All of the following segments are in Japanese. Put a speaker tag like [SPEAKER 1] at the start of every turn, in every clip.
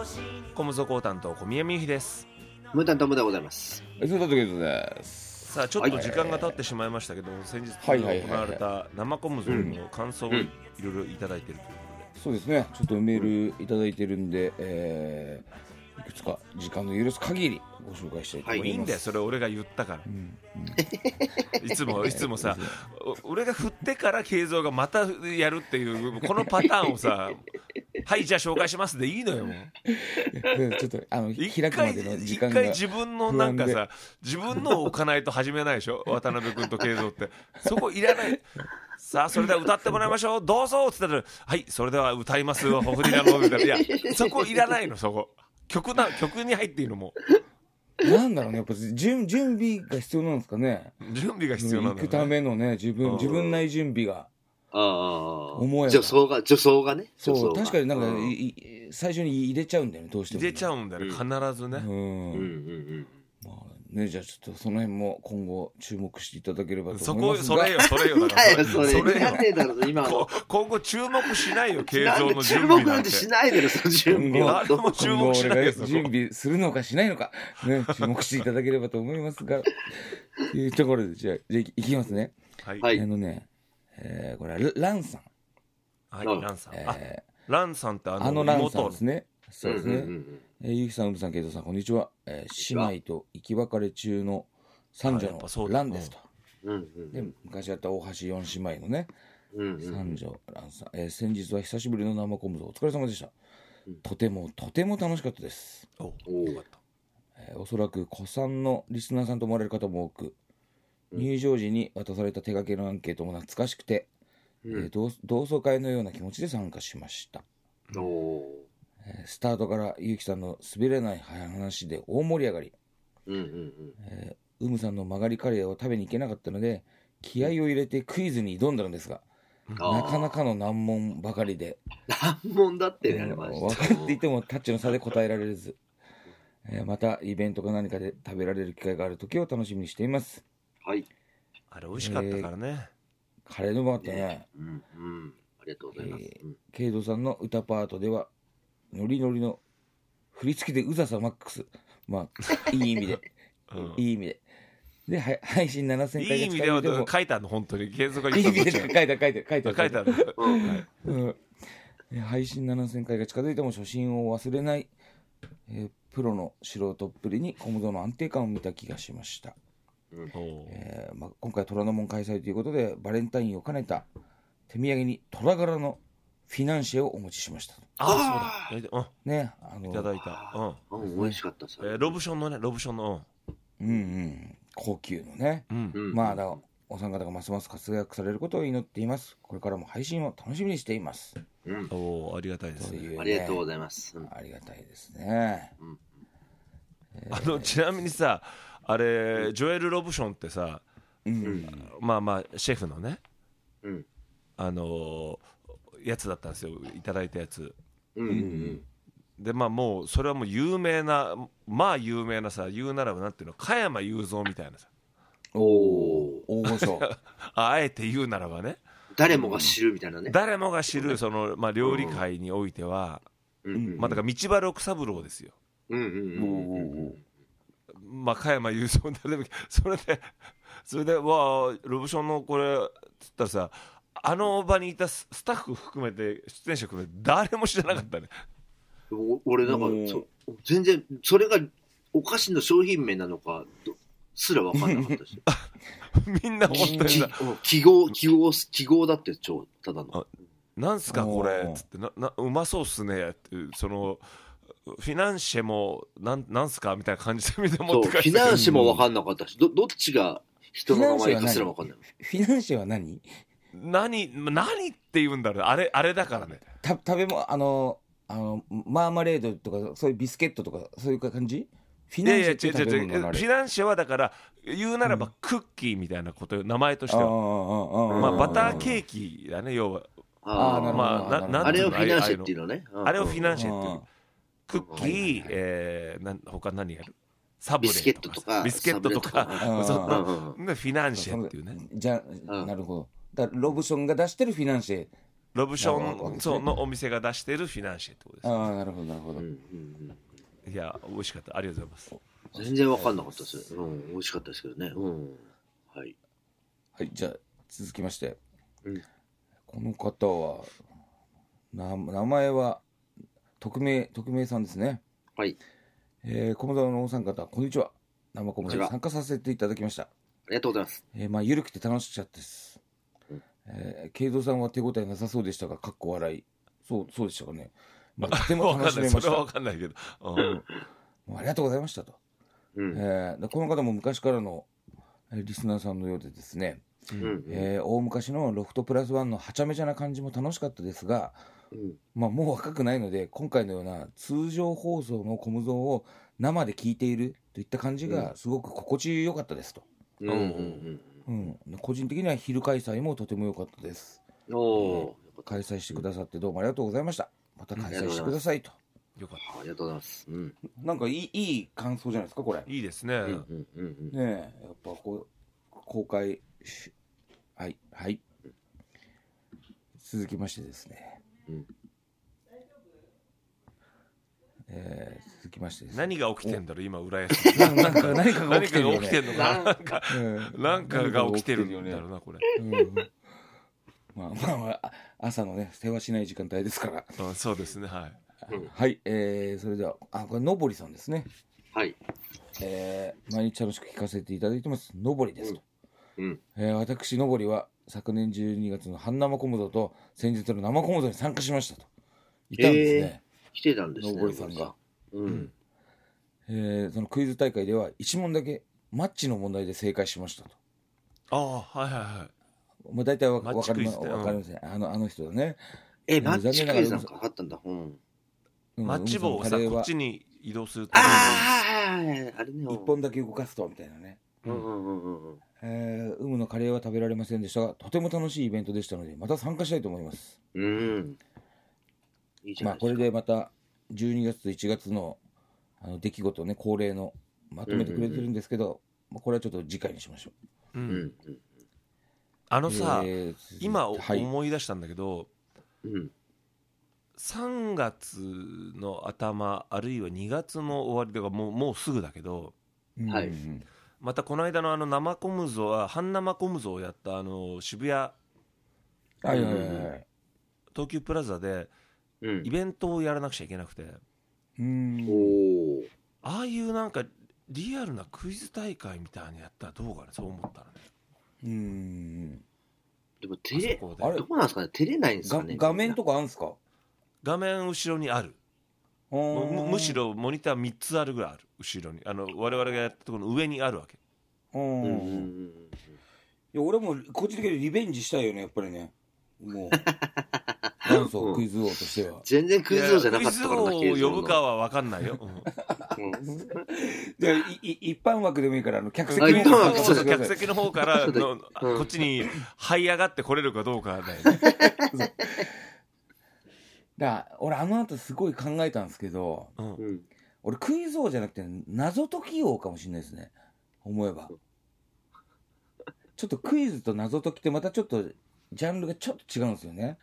[SPEAKER 1] 小室光担当小宮美由です。
[SPEAKER 2] ムタンタムでございます。
[SPEAKER 3] そうだということです。
[SPEAKER 1] さあちょっと時間が経ってしまいましたけど、先日行われた生小室の感想をいろいろいただいているということで、
[SPEAKER 3] そうですね、ちょっとメールいただいてるんで、いくつか時間の許す限りご紹介したいと思います。
[SPEAKER 1] いいんだよ、それ俺が言ったから、いつもさ俺が振ってから慶三がまたやるっていうこのパターンをさはいじゃあ紹介しますでいいのよ。もう
[SPEAKER 3] ちょっと開くまでの時間が
[SPEAKER 1] 一回自分のなんかさ自分のを置かないと始めないでしょ渡辺君と慶三って。そこいらない。さあそれでは歌ってもらいましょうどうぞって言ったら、はいそれでは歌いますよほふりなのみたいな。いやそこいらないの。そこ曲に入っていいの。も
[SPEAKER 3] なんだろうね、やっぱ準備が必要なんですかね。
[SPEAKER 1] 準備が必要なんだ、ね、
[SPEAKER 3] 行くためのね自分内準備が。思えば
[SPEAKER 2] 助走がね。
[SPEAKER 3] そう確かになんか最初に入れちゃうんだよね、どうしても、ね、
[SPEAKER 1] 入れちゃうんだよね、必ずね。
[SPEAKER 3] まあね、じゃあちょっとその辺も今後注目していただければと思いますが。
[SPEAKER 1] それよだから
[SPEAKER 2] それやってだろ今
[SPEAKER 1] 今後注目しないよ慶三の準備なんて。
[SPEAKER 2] 注目しないでるその準備は。
[SPEAKER 1] 誰も注目しないよ。
[SPEAKER 3] 準備するのかしないのか、ね、注目していただければと思いますがというところでじゃあいきますね。
[SPEAKER 1] はい。
[SPEAKER 3] これはランさん。
[SPEAKER 1] はい、ランさん。ランさんって
[SPEAKER 3] ランさんですね。そうですね。ゆきさん、うるさん、けいとさん、こんにちは。姉妹と生き別れ中の三女のランですと。で昔あった大橋四姉妹のね、三女ランさん。先日は久しぶりの生コムゾお疲れ様でした。とても楽しかったです。よかった。おそらく古参のリスナーさんと思われる方も多く、入場時に渡された手書きのアンケートも懐かしくて、同窓会のような気持ちで参加しました。スタートからゆうきさんの滑れない話で大盛り上がり、うむさんの曲がりカレーを食べに行けなかったので気合を入れてクイズに挑んだのですが、なかなかの難問ばかりで、
[SPEAKER 2] 難問だってね、
[SPEAKER 3] 分かっていてもタッチの差で答えられず、またイベントか何かで食べられる機会がある時を楽しみにしています。
[SPEAKER 2] はい、
[SPEAKER 1] あれ美味しかったからね、
[SPEAKER 3] カレーのうまかったね。
[SPEAKER 2] ありがとうございます。
[SPEAKER 3] ケイドさんの歌パートではノリノリの振り付けでうざさマックス、まあいい意味でいい意味でで配信7000回が近づいても、
[SPEAKER 1] 書いたの本当に継続が
[SPEAKER 3] いい意味で書いた配信7000回が近づいても初心を忘れない、プロの素人っぷりにコムドの安定感を見た気がしました。今回虎ノ門開催ということでバレンタインを兼ねた手土産に虎柄のフィナンシェをお持ちしました。
[SPEAKER 1] そうだ
[SPEAKER 3] ね、
[SPEAKER 1] いただいた。
[SPEAKER 2] 美味しかったさ。
[SPEAKER 1] ロブションの
[SPEAKER 3] 高級のね、まあお三方がますます活躍されることを祈っています。これからも配信を楽しみにしています。
[SPEAKER 1] ありがたいですね。
[SPEAKER 2] ありがとうございます。
[SPEAKER 3] ありがたいですね。
[SPEAKER 1] ちなみにさ、あれジョエル・ロブションってさ、まあシェフのね、やつだったんですよ、いただいたやつ。でもうそれはもう有名なさ、言うならばなんていうの、加山雄三みたいなさ、
[SPEAKER 3] 大御所
[SPEAKER 1] あえて言うならばね、
[SPEAKER 2] 誰もが知るみたいなね、
[SPEAKER 1] 誰もが知るその、料理界においては、だから道場六三郎ですよ。加山雄三でそれでロブションのこれつったらさ、あの場にいたスタッフ含めて出演者含めて誰も知らなかったね。
[SPEAKER 2] 俺なんか全然それがお菓子の商品名なのかすら分かんなかったし
[SPEAKER 1] みんな本当にさ
[SPEAKER 2] 記号だってただの
[SPEAKER 1] なんすかこれつってうまそうっすねってそのフィナンシェもなんすかみたいな感じで見て持って帰って、
[SPEAKER 2] フィナンシェも分かんなかったし、どっちが人の名前かすら分かんない。
[SPEAKER 3] フィナンシェは何
[SPEAKER 1] って言うんだろう。あれだからね。
[SPEAKER 3] 食べ物マーマレードとかそういうビスケットとかそういう感じ？フィナンシェって食べ物なのあれ。
[SPEAKER 1] フィナンシェはだから言うならばクッキーみたいなこと名前としては、バターケーキだね、要は。
[SPEAKER 2] あれをフィナンシェっていうのね。
[SPEAKER 1] あれをフィナンシェっていう。クッキー、他何やる？サブレ
[SPEAKER 2] ビスケットとか
[SPEAKER 1] フィナンシェっていうね。
[SPEAKER 3] じゃなるほど。だロブションが出してるフィナンシェ
[SPEAKER 1] ロブションそうのお店が出してるフィナンシェってことです。
[SPEAKER 3] ああ、なるほどなるほど。
[SPEAKER 1] いや美味しかった、ありがとうございます。
[SPEAKER 2] 全然わかんなかったです。美味しかったですけどね。はい
[SPEAKER 3] はい、じゃあ続きまして、この方は名前は匿名さんですね。
[SPEAKER 2] はい。
[SPEAKER 3] コモダのお三方、こんにちは。生コモダに参加させていただきました。
[SPEAKER 2] ありがとうございます。
[SPEAKER 3] ゆるくて楽しかったです。慶三さんは手応えなさそうでしたが、かっこ笑い。そうでしたかね。とても楽しめました。
[SPEAKER 1] それはわかんないけど。
[SPEAKER 3] ありがとうございましたと。この方も昔からのリスナーさんのようでですね、大昔のロフトプラスワンのはちゃめちゃな感じも楽しかったですが、もう若くないので今回のような通常放送のコムゾーを生で聞いているといった感じがすごく心地よかったですと。個人的には昼開催もとても良かったです。開催してくださってどうもありがとうございました。また開催してくださいと。
[SPEAKER 2] よかった。ありがとうございます。
[SPEAKER 3] なんかいい感想じゃないですかこれ。
[SPEAKER 1] いいですね。
[SPEAKER 3] ねえ、やっぱ公開はい続きましてですね。続きましてですね。
[SPEAKER 1] 何が起きてんだろう今浦安。何かが起きてるのかなんかが起きてるんだろうなこれ。
[SPEAKER 3] まあ朝のね世話しない時間帯ですから。
[SPEAKER 1] そうですね、はい
[SPEAKER 3] はい、それではこれのぼりさんですね。
[SPEAKER 2] はい。
[SPEAKER 3] 毎日楽しく聞かせていただいてますのぼりですと。私のぼりは昨年12月の半生コムドと先日の生コムドに参加しましたと。いたんですね。
[SPEAKER 2] 来てたんですね。
[SPEAKER 3] のぼりさんが。そのクイズ大会では1問だけマッチの問題で正解しましたと。まあ大体わかりますね。あの人だね。
[SPEAKER 2] マッチクイズなんかかったんだ。
[SPEAKER 1] マッチ棒をさこっちに移動すると。
[SPEAKER 2] あれね。
[SPEAKER 3] 1本だけ動かすとみたいなね。有無のカレーは食べられませんでしたがとても楽しいイベントでしたのでまた参加したいと思います。これでまた12月と1月の出来事ね恒例のまとめてくれてるんですけど、これはちょっと次回にしましょう。
[SPEAKER 1] さ、今思い出したんだけど、3月の頭あるいは2月の終わりとかもうすぐだけど、またこの間の生コムゾは半生コムゾをやった渋谷、東急プラザでイベントをやらなくちゃいけなくて、ああいうなんかリアルなクイズ大会みたいにやったらどうかね、そう思ったらね。
[SPEAKER 2] でもどこなんですかね、照れないんですかね。
[SPEAKER 3] 画面とかあるんですか。
[SPEAKER 1] 画面後ろにある。むしろモニター3つあるぐらいある後ろに。我々がやったところの上にあるわけ。
[SPEAKER 3] いや俺も個人的にリベンジしたいよねやっぱりね。もう元祖クイズ王としては
[SPEAKER 2] 全然クイズ王じゃなかったからな。
[SPEAKER 1] クイズ王を呼ぶかは分かんないよ。
[SPEAKER 3] 一般枠でもいいから客席
[SPEAKER 1] の方からこっちに這い上がってこれるかどうかだよね。
[SPEAKER 3] だから俺後すごい考えたんですけど、俺クイズ王じゃなくて謎解き王かもしれないですね思えば。ちょっとクイズと謎解きってまたちょっとジャンルがちょっと違うんですよね。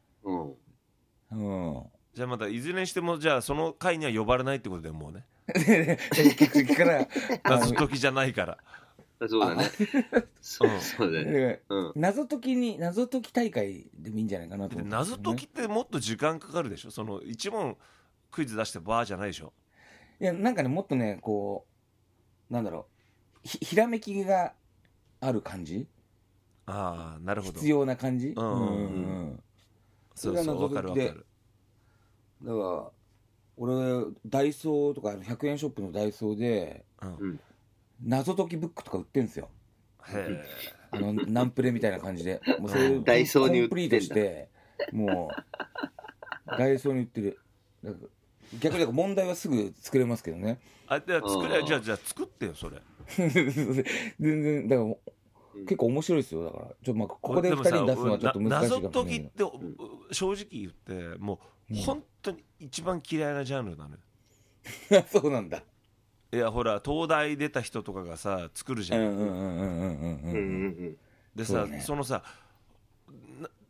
[SPEAKER 1] じゃあまたいずれにしてもじゃあその回には呼ばれないってことでもうね。
[SPEAKER 3] 客席から
[SPEAKER 1] 謎解きじゃないから。
[SPEAKER 2] そうだね。そうだね。
[SPEAKER 3] 謎解き大会でもいいんじゃないかなと思って、
[SPEAKER 1] 謎解きってもっと時間かかるでしょ。その一問クイズ出してバーじゃないでしょ。
[SPEAKER 3] いやなんかねもっとねこうなんだろうひらめきがある感じ。
[SPEAKER 1] なるほど。
[SPEAKER 3] 必要な感じ。
[SPEAKER 1] そう分かる分かる。
[SPEAKER 3] だから俺ダイソーとか100円ショップのダイソーで、謎解きブックとか売ってんですよ。ナンプレみたいな感じでもうそれ
[SPEAKER 2] ダイソーに売ってんだ。
[SPEAKER 3] コンプリートしてもうダイソーに売ってる。逆に問題はすぐ作れますけどね。
[SPEAKER 1] じゃあ作ってよそれ。
[SPEAKER 3] 全然だから結構面白いですよ。だからここで2人に出すのはちょっと難しいかもしれない。
[SPEAKER 1] 謎解きって正直言ってもう本当に一番嫌いなジャンルなのよ。
[SPEAKER 3] そうなんだ。
[SPEAKER 1] いやほら東大出た人とかがさ作るじゃん。でさそのさ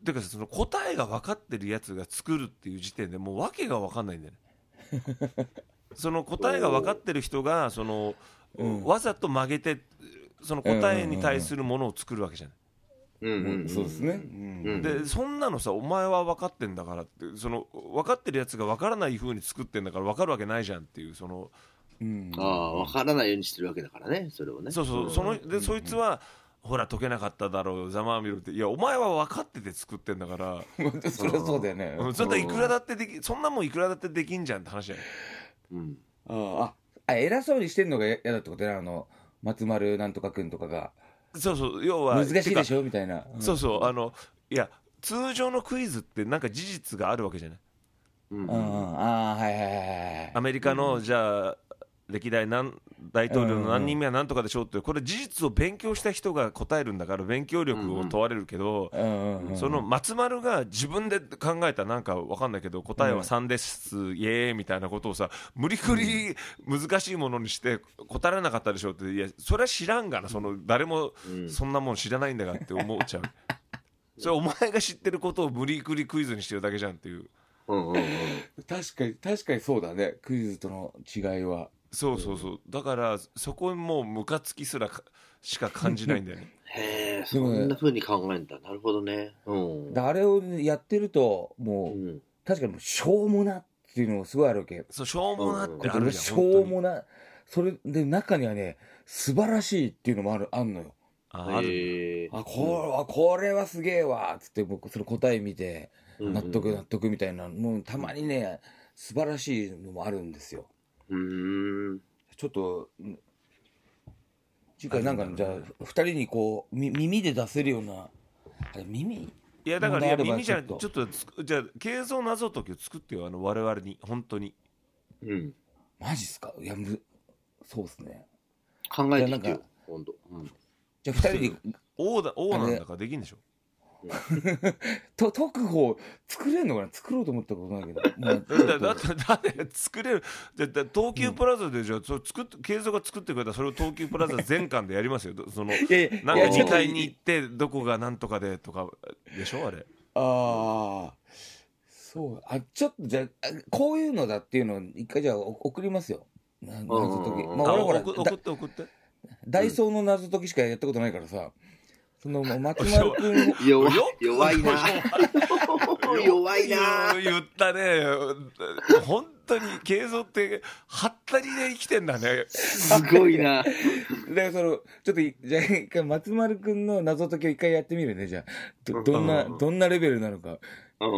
[SPEAKER 1] てかその答えが分かってるやつが作るっていう時点でもう訳が分かんないんだよねその答えが分かってる人がその、わざと曲げてその答えに対するものを作るわけじゃない。
[SPEAKER 3] そうですね、
[SPEAKER 1] でそんなのさお前は分かってんだからってその分かってるやつが分からない風に作ってんだから分かるわけないじゃんっていうその、
[SPEAKER 2] 分からないようにしてるわけだからねそれをね。
[SPEAKER 1] そうでそいつはほら解けなかっただろうざまあみろっていやお前は分かってて作ってんだから
[SPEAKER 3] そりゃそうだよね。
[SPEAKER 1] そんないくらだってできそんなもんいくらだってできんじゃんって話じゃない。
[SPEAKER 3] 偉そうにしてんのが嫌だってことね。松丸なんとかくんとかが
[SPEAKER 1] そう要は
[SPEAKER 3] 難しいでしょみたいな、
[SPEAKER 1] いや通常のクイズってなんか事実があるわけじゃない。アメリカの、じゃあ歴代大統領の何人目は何とかでしょうって、これ事実を勉強した人が答えるんだから勉強力を問われるけど、その松丸が自分で考えたなんか分かんないけど答えは3です、イエーイみたいなことをさ無理くり難しいものにして答えられなかったでしょうって、いやそれは知らんがな、その誰もそんなもん知らないんだからって思っちゃうそれお前が知ってることを無理くりクイズにしてるだけじゃんっていう。
[SPEAKER 3] 確かにそうだね、クイズとの違いは。
[SPEAKER 1] そうだからそこにもうムカつきすらしか感じないんだよね
[SPEAKER 2] へえ、そんな風に考えるんだ。なるほどね。
[SPEAKER 3] あれをやってるともう、確かにしょうもなっていうのがすごいあるわけ。
[SPEAKER 1] そうしょうもなってあるじゃん。
[SPEAKER 3] しょうもな、それで中にはね素晴らしいっていうのもあんのよ。これはすげえわっつって僕その答え見て納得みたいな、もうたまにね素晴らしいのもあるんですよ。ちょっと次回なんかじゃあ2人にこう耳で出せるような耳、
[SPEAKER 1] いやだから耳じゃちょっとじゃあ経蔵謎解きを作ってよ我々に本当に。
[SPEAKER 3] マジっすか。いやそうですね、
[SPEAKER 2] 考えてみてよ今度。
[SPEAKER 3] じゃあ2人に
[SPEAKER 1] 王なんだからできんでしょ
[SPEAKER 3] 解く方作れるのかな。作ろうと思ったことないけど
[SPEAKER 1] だって作れる。東急プラザでじゃあ経蔵が作ってくれたらそれを東急プラザ全館でやりますよそのなんか2階に行ってどこがなんとかでとかでしょあれ。
[SPEAKER 3] そうちょっとじゃあこういうのだっていうのを一回じゃあ送りますよ。送ってダイソーの謎解きしかやったことないからさ、その松丸くん
[SPEAKER 2] 弱いな弱いな
[SPEAKER 1] 言ったね。本当に経蔵ってはったりで生きてんだね。
[SPEAKER 2] すごいな。
[SPEAKER 3] だからちょっとじゃあ一回松丸くんの謎解きを一回やってみるね。じゃあどんなレベルなのか。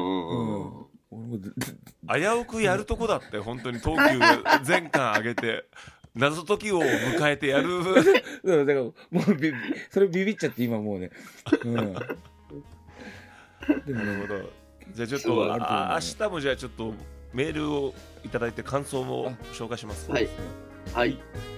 [SPEAKER 1] 危うくやるとこだって本当に東急全館上げて謎解きを迎えてやる
[SPEAKER 3] だからもうそれビビっちゃって今もうね。
[SPEAKER 1] でもなるほど。じゃあちょっと明日もじゃあちょっとメールをいただいて感想も紹介します。
[SPEAKER 2] はい。